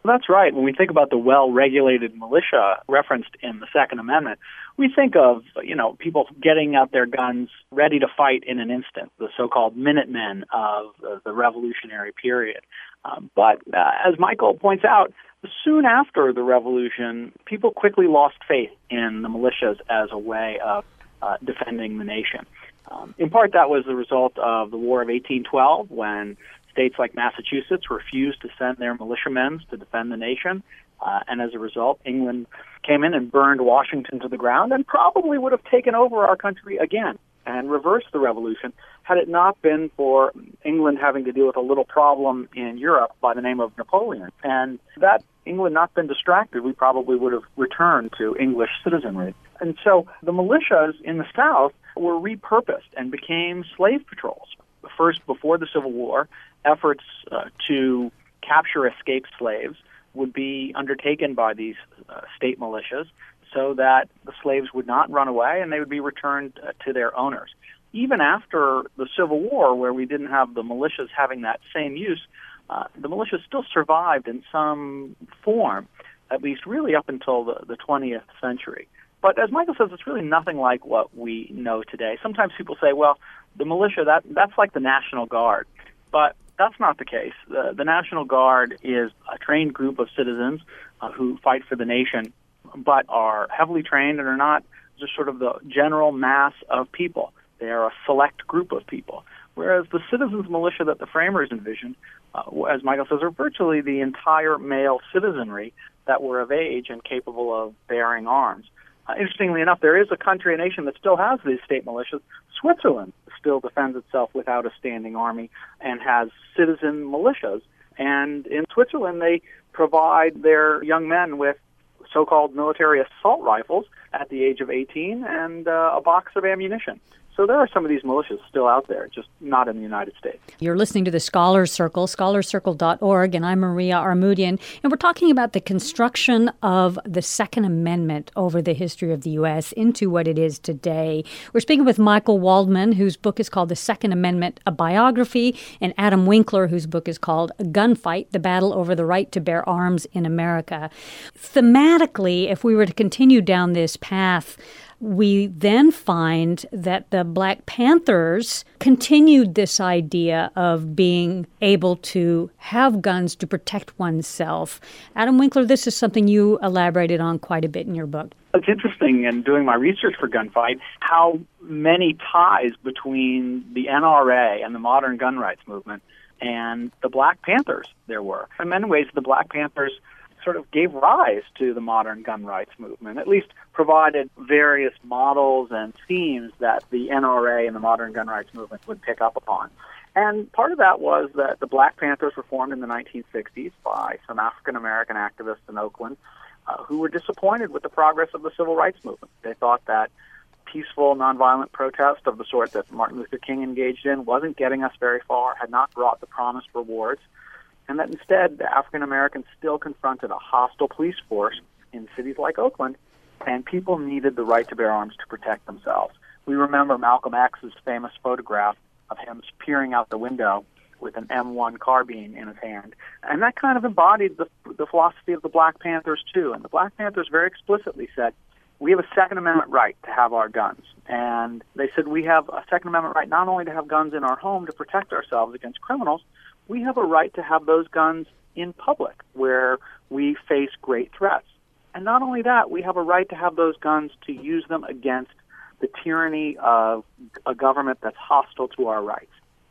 That's right. When we think about the well-regulated militia referenced in the Second Amendment, we think of, you know, people getting out their guns ready to fight in an instant, the so-called Minutemen of the, the Revolutionary period. Um, but uh, as Michael points out, soon after the Revolution, people quickly lost faith in the militias as a way of uh, defending the nation. Um, in part, that was the result of the War of eighteen twelve, when states like Massachusetts refused to send their militiamen to defend the nation. Uh, and as a result, England came in and burned Washington to the ground and probably would have taken over our country again and reversed the revolution had it not been for England having to deal with a little problem in Europe by the name of Napoleon. And that England not been distracted, we probably would have returned to English citizenry. And so the militias in the South were repurposed and became slave patrols. First, before the Civil War, efforts uh, to capture escaped slaves would be undertaken by these uh, state militias so that the slaves would not run away and they would be returned uh, to their owners. Even after the Civil War, where we didn't have the militias having that same use, uh, the militias still survived in some form, at least really up until the, the twentieth century. But as Michael says, it's really nothing like what we know today. Sometimes people say, well, the militia, that that's like the National Guard. But that's not the case. The, the National Guard is a trained group of citizens uh, who fight for the nation, but are heavily trained and are not just sort of the general mass of people. They are a select group of people. Whereas the citizens' militia that the framers envisioned, uh, as Michael says, are virtually the entire male citizenry that were of age and capable of bearing arms. Uh, interestingly enough, there is a country, a nation that still has these state militias. Switzerland still defends itself without a standing army and has citizen militias. And in Switzerland, they provide their young men with so-called military assault rifles at the age of eighteen and uh, a box of ammunition. So there are some of these militias still out there, just not in the United States. You're listening to the Scholars Circle, scholars circle dot org, and I'm Maria Armoudian, and we're talking about the construction of the Second Amendment over the history of the U S into what it is today. We're speaking with Michael Waldman, whose book is called The Second Amendment, A Biography, and Adam Winkler, whose book is called Gunfight, The Battle Over the Right to Bear Arms in America. Thematically, if we were to continue down this path, we then find that the Black Panthers continued this idea of being able to have guns to protect oneself. Adam Winkler, this is something you elaborated on quite a bit in your book. It's interesting in doing my research for Gunfight how many ties between the N R A and the modern gun rights movement and the Black Panthers there were. In many ways, the Black Panthers sort of gave rise to the modern gun rights movement, at least provided various models and themes that the N R A and the modern gun rights movement would pick up upon. And part of that was that the Black Panthers were formed in the nineteen sixties by some African-American activists in Oakland uh, who were disappointed with the progress of the civil rights movement. They thought that peaceful, nonviolent protest of the sort that Martin Luther King engaged in wasn't getting us very far, had not brought the promised rewards, and that instead the African Americans still confronted a hostile police force in cities like Oakland, and people needed the right to bear arms to protect themselves. We remember Malcolm X's famous photograph of him peering out the window with an M one carbine in his hand, and that kind of embodied the, the philosophy of the Black Panthers too. And the Black Panthers very explicitly said, we have a Second Amendment right to have our guns. And they said we have a Second Amendment right not only to have guns in our home to protect ourselves against criminals, we have a right to have those guns in public where we face great threats. And not only that, we have a right to have those guns to use them against the tyranny of a government that's hostile to our rights.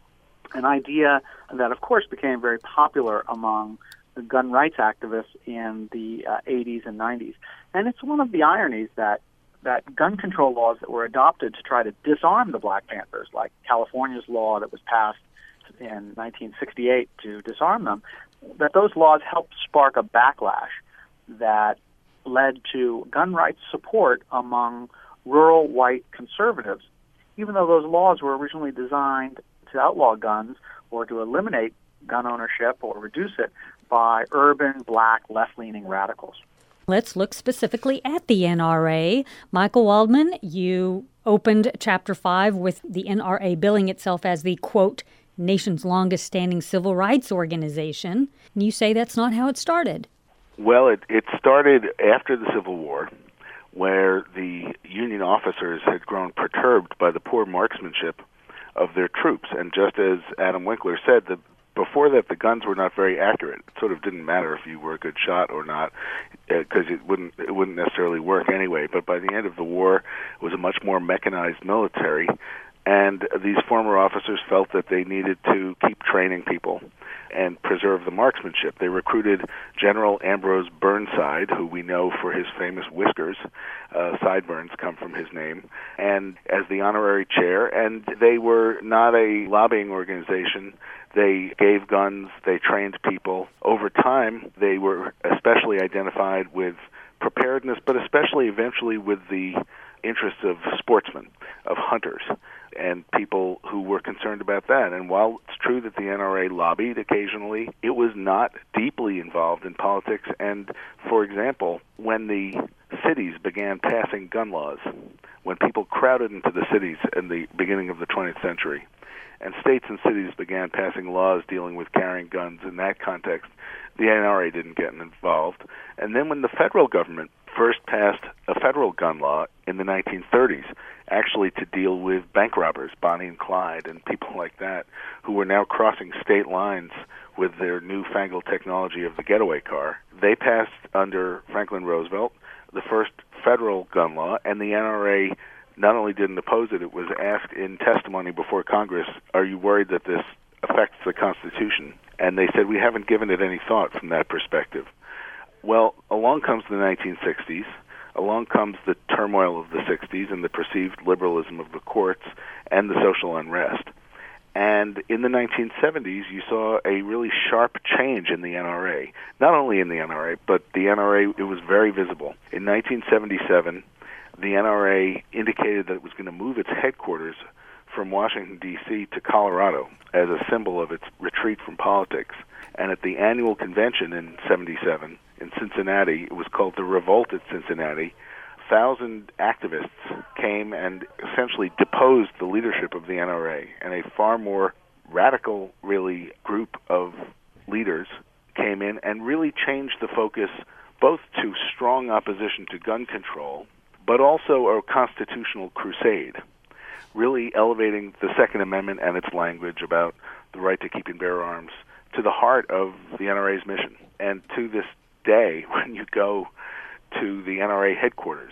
An idea that, of course, became very popular among the gun rights activists in the uh, eighties and nineties. And it's one of the ironies that that gun control laws that were adopted to try to disarm the Black Panthers, like California's law that was passed in nineteen sixty-eight to disarm them, that those laws helped spark a backlash that led to gun rights support among rural white conservatives, even though those laws were originally designed to outlaw guns or to eliminate gun ownership or reduce it by urban, black, left-leaning radicals. Let's look specifically at the N R A. Michael Waldman, you opened Chapter five with the N R A billing itself as the, quote, nation's longest-standing civil rights organization. And you say that's not how it started. Well, it, it started after the Civil War, where the Union officers had grown perturbed by the poor marksmanship of their troops. And just as Adam Winkler said, the, before that, the guns were not very accurate. It sort of didn't matter if you were a good shot or not, because uh, it wouldn't it wouldn't necessarily work anyway. But by the end of the war, it was a much more mechanized military, and these former officers felt that they needed to keep training people and preserve the marksmanship. They recruited General Ambrose Burnside, who we know for his famous whiskers. Uh, sideburns come from his name, and as the honorary chair. And they were not a lobbying organization. They gave guns, they trained people. Over time, they were especially identified with preparedness, but especially eventually with the interests of sportsmen, of hunters, and people who were concerned about that. And while it's true that the N R A lobbied occasionally, it was not deeply involved in politics. And, for example, when the cities began passing gun laws, when people crowded into the cities in the beginning of the twentieth century, and states and cities began passing laws dealing with carrying guns in that context, the N R A didn't get involved. And then when the federal government first passed a federal gun law in the nineteen thirties, actually to deal with bank robbers, Bonnie and Clyde, and people like that, who were now crossing state lines with their newfangled technology of the getaway car, they passed under Franklin Roosevelt the first federal gun law, and the N R A not only didn't oppose it, it was asked in testimony before Congress, are you worried that this affects the Constitution? And they said, we haven't given it any thought from that perspective. Well, along comes the nineteen sixties, along comes the turmoil of the sixties and the perceived liberalism of the courts and the social unrest. And in the nineteen seventies, you saw a really sharp change in the N R A. Not only in the N R A, but the N R A, it was very visible. In nineteen seventy-seven, the N R A indicated that it was going to move its headquarters from Washington, D C to Colorado as a symbol of its retreat from politics. And at the annual convention in seventy-seven in Cincinnati, it was called the Revolt at Cincinnati, a thousand activists came and essentially deposed the leadership of the N R A, and a far more radical, really, group of leaders came in and really changed the focus both to strong opposition to gun control, but also a constitutional crusade, really elevating the Second Amendment and its language about the right to keep and bear arms to the heart of the N R A's mission. And to this day, when you go to the N R A headquarters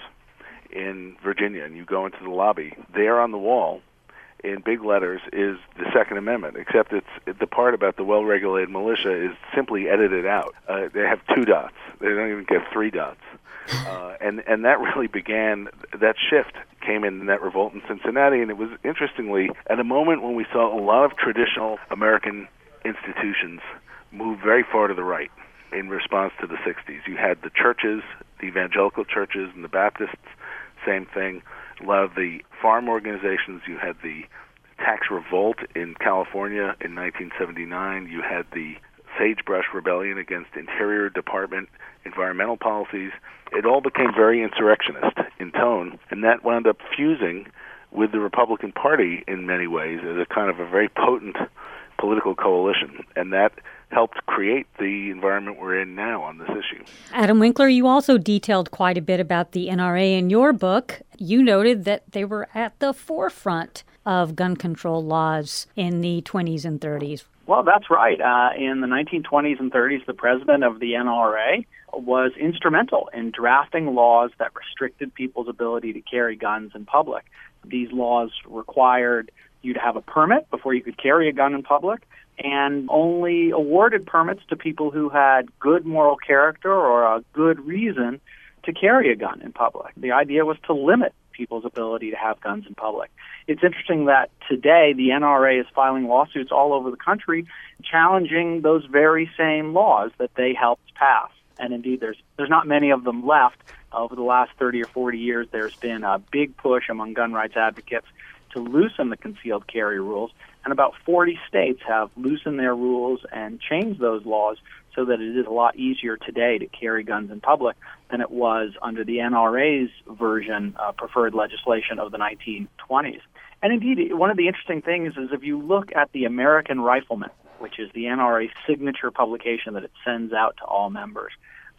in Virginia and you go into the lobby, there on the wall in big letters is the Second Amendment, except it's the part about the well-regulated militia is simply edited out. Uh, they have two dots. They don't even get three dots. Uh, and, and that really began, that shift came in that revolt in Cincinnati, and it was, interestingly, at a moment when we saw a lot of traditional American institutions move very far to the right in response to the sixties. You had the churches, the evangelical churches and the Baptists, same thing. A lot of the farm organizations, you had the tax revolt in California in nineteen seventy-nine. You had the Sagebrush Rebellion against Interior Department environmental policies. It all became very insurrectionist in tone, and that wound up fusing with the Republican Party in many ways as a kind of a very potent political coalition, and that helped create the environment we're in now on this issue. Adam Winkler, you also detailed quite a bit about the N R A in your book. You noted that they were at the forefront of gun control laws in the twenties and thirties. Well, that's right. Uh, in the nineteen twenties and thirties, the president of the N R A was instrumental in drafting laws that restricted people's ability to carry guns in public. These laws required you to have a permit before you could carry a gun in public, and only awarded permits to people who had good moral character or a good reason to carry a gun in public. The idea was to limit people's ability to have guns in public. It's interesting that today the N R A is filing lawsuits all over the country challenging those very same laws that they helped pass. And indeed, there's there's not many of them left. Over the last thirty or forty years, there's been a big push among gun rights advocates to loosen the concealed carry rules, and about forty states have loosened their rules and changed those laws so that it is a lot easier today to carry guns in public than it was under the N R A's version, uh, preferred legislation of the nineteen twenties. And indeed, one of the interesting things is if you look at the American Rifleman, which is the N R A signature publication that it sends out to all members,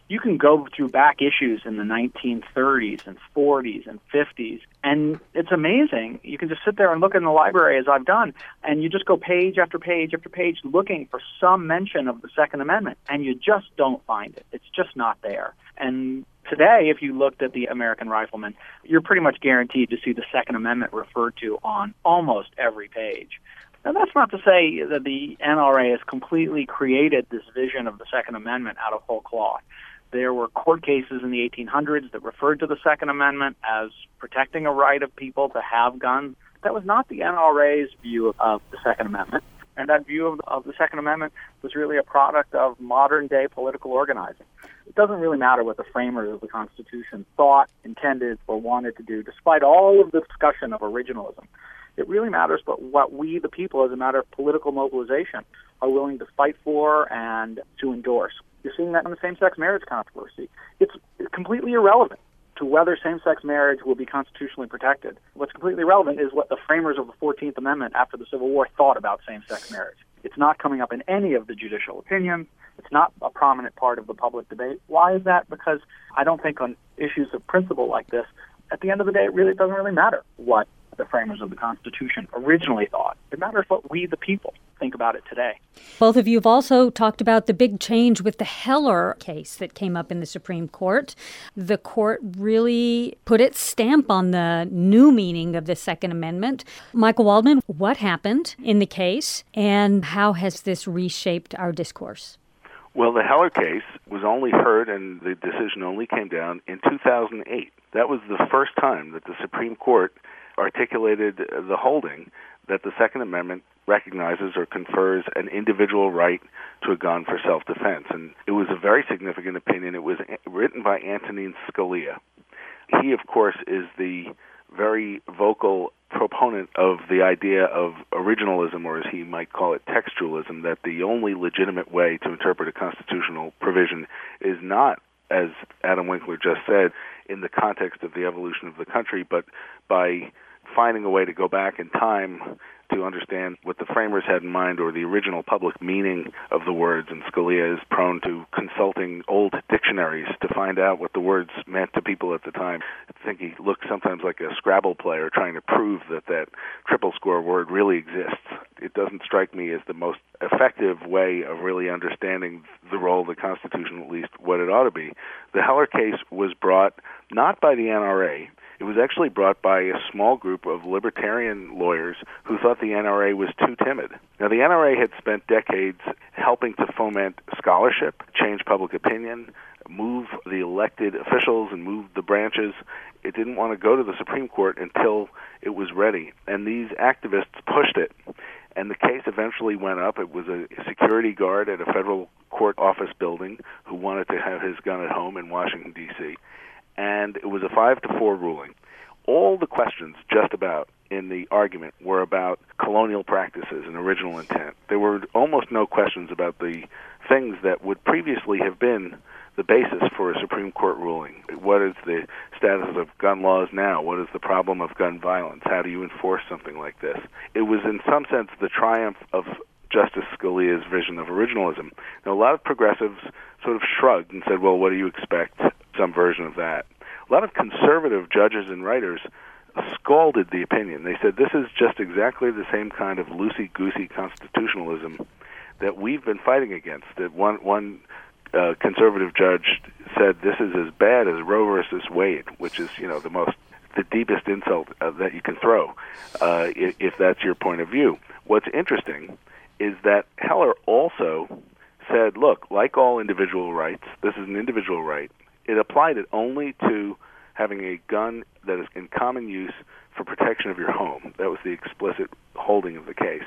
You can go through back issues in the nineteen thirties and forties and fifties, and it's amazing. You can just sit there and look in the library, as I've done, and you just go page after page after page looking for some mention of the Second Amendment, and you just don't find it. It's just not there. And today, if you looked at the American Rifleman, you're pretty much guaranteed to see the Second Amendment referred to on almost every page. Now, that's not to say that the N R A has completely created this vision of the Second Amendment out of whole cloth. There were court cases in the eighteen hundreds that referred to the Second Amendment as protecting a right of people to have guns. That was not the N R A's view of the Second Amendment. And that view of, of the Second Amendment was really a product of modern-day political organizing. It doesn't really matter what the framers of the Constitution thought, intended, or wanted to do, despite all of the discussion of originalism. It really matters but what we, the people, as a matter of political mobilization, are willing to fight for and to endorse. You're seeing that in the same-sex marriage controversy. It's completely irrelevant to whether same-sex marriage will be constitutionally protected. What's completely relevant is what the framers of the fourteenth Amendment after the Civil War thought about same-sex marriage. It's not coming up in any of the judicial opinions. It's not a prominent part of the public debate. Why is that? Because I don't think on issues of principle like this, at the end of the day, it really doesn't really matter what the framers of the Constitution originally thought. It matters what we, the people, think about it today. Both of you have also talked about the big change with the Heller case that came up in the Supreme Court. The court really put its stamp on the new meaning of the Second Amendment. Michael Waldman, what happened in the case, and how has this reshaped our discourse? Well, the Heller case was only heard, and the decision only came down in two thousand eight. That was the first time that the Supreme Court articulated the holding that the Second Amendment recognizes or confers an individual right to a gun for self-defense. And it was a very significant opinion. It was written by Antonin Scalia. He, of course, is the very vocal proponent of the idea of originalism, or as he might call it, textualism, that the only legitimate way to interpret a constitutional provision is not, as Adam Winkler just said, in the context of the evolution of the country, but by finding a way to go back in time to understand what the framers had in mind or the original public meaning of the words. And Scalia is prone to consulting old dictionaries to find out what the words meant to people at the time. I think he looks sometimes like a Scrabble player trying to prove that that triple score word really exists. It doesn't strike me as the most effective way of really understanding the role of the Constitution, at least what it ought to be. The Heller case was brought not by the N R A. It was actually brought by a small group of libertarian lawyers who thought the N R A was too timid. Now, the N R A had spent decades helping to foment scholarship, change public opinion, move the elected officials and move the branches. It didn't want to go to the Supreme Court until it was ready. And these activists pushed it. And the case eventually went up. It was a security guard at a federal court office building who wanted to have his gun at home in Washington, D C And it was a five to four ruling. All the questions just about in the argument were about colonial practices and original intent. There were almost no questions about the things that would previously have been the basis for a Supreme Court ruling. What is the status of gun laws now? What is the problem of gun violence? How do you enforce something like this? It was in some sense the triumph of Justice Scalia's vision of originalism. Now, a lot of progressives sort of shrugged and said, well, what do you expect? Some version of that. A lot of conservative judges and writers scalded the opinion. They said this is just exactly the same kind of loosey-goosey constitutionalism that we've been fighting against. That one one uh, conservative judge said this is as bad as Roe versus Wade, which is, you know, the most the deepest insult uh, that you can throw, uh, if, if that's your point of view. What's interesting is that Heller also said, look, like all individual rights, this is an individual right. It applied it only to having a gun that is in common use for protection of your home. That was the explicit holding of the case.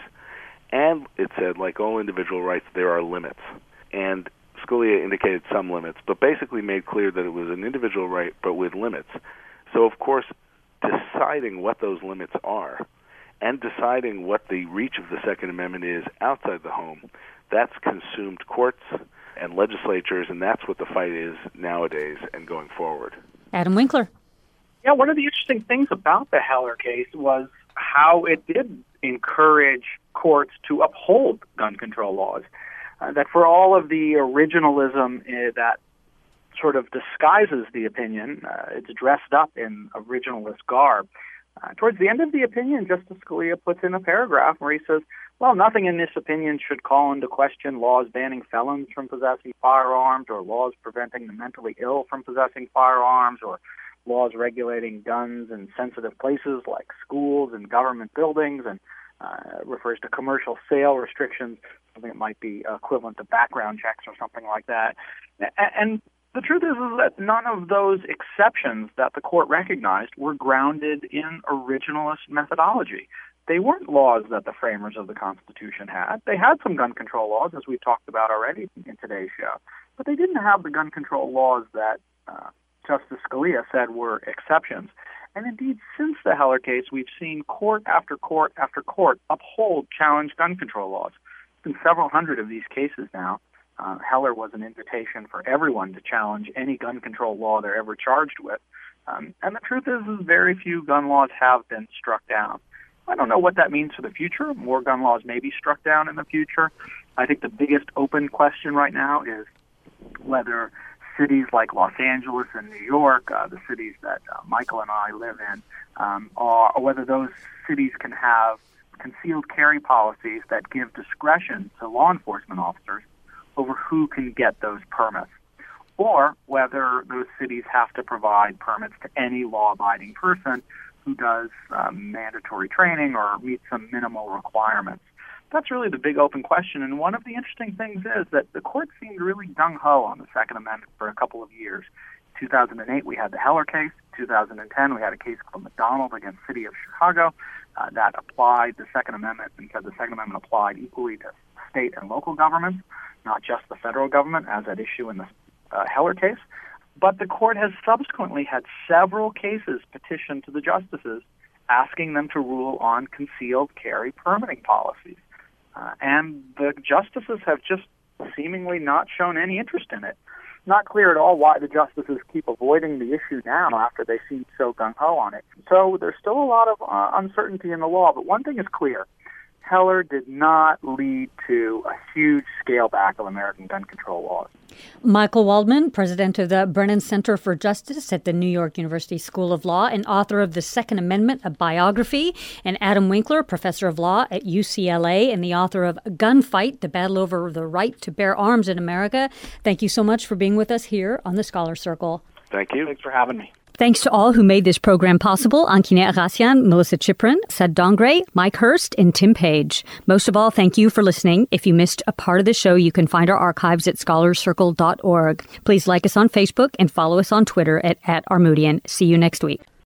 And it said, like all individual rights, there are limits. And Scalia indicated some limits, but basically made clear that it was an individual right, but with limits. So, of course, deciding what those limits are and deciding what the reach of the Second Amendment is outside the home, that's consumed courts and legislatures, and that's what the fight is nowadays and going forward. Adam Winkler. Yeah, one of the interesting things about the Heller case was how it did encourage courts to uphold gun control laws. Uh, that for all of the originalism uh, that sort of disguises the opinion. Uh, it's dressed up in originalist garb. Uh, towards the end of the opinion, Justice Scalia puts in a paragraph where he says, well, nothing in this opinion should call into question laws banning felons from possessing firearms or laws preventing the mentally ill from possessing firearms or laws regulating guns in sensitive places like schools and government buildings, and uh, refers to commercial sale restrictions, something that might be equivalent to background checks or something like that. And the truth is, is that none of those exceptions that the court recognized were grounded in originalist methodology. They weren't laws that the framers of the Constitution had. They had some gun control laws, as we've talked about already in today's show, but they didn't have the gun control laws that uh, Justice Scalia said were exceptions. And indeed, since the Heller case, we've seen court after court after court uphold challenge gun control laws. There's been several hundred of these cases now. Uh, Heller was an invitation for everyone to challenge any gun control law they're ever charged with. Um, and the truth is, is very few gun laws have been struck down. I don't know what that means for the future. More gun laws may be struck down in the future. I think the biggest open question right now is whether cities like Los Angeles and New York, uh, the cities that uh, Michael and I live in, um, are, or whether those cities can have concealed carry policies that give discretion to law enforcement officers over who can get those permits, or whether those cities have to provide permits to any law-abiding person who does um, mandatory training or meets some minimal requirements. That's really the big open question, and one of the interesting things is that the court seemed really gung-ho on the Second Amendment for a couple of years. In two thousand eight, we had the Heller case. In two thousand ten, we had a case called McDonald against City of Chicago uh, that applied the Second Amendment and said the Second Amendment applied equally to state and local governments, not just the federal government, as at issue in the uh, Heller case. But the court has subsequently had several cases petitioned to the justices asking them to rule on concealed carry permitting policies. Uh, and the justices have just seemingly not shown any interest in it. Not clear at all why the justices keep avoiding the issue now after they seem so gung-ho on it. So there's still a lot of uh, uncertainty in the law, but one thing is clear. Heller did not lead to a huge scale back of American gun control laws. Michael Waldman, president of the Brennan Center for Justice at the New York University School of Law and author of The Second Amendment, a biography, and Adam Winkler, professor of law at U C L A and the author of Gunfight, the Battle Over the Right to Bear Arms in America. Thank you so much for being with us here on the Scholar Circle. Thank you. Thanks for having me. Thanks to all who made this program possible, Ankine Agassian, Melissa Chiprin, Sed Dongre, Mike Hurst, and Tim Page. Most of all, thank you for listening. If you missed a part of the show, you can find our archives at scholars circle dot org. Please like us on Facebook and follow us on Twitter at, at Armoudian. See you next week.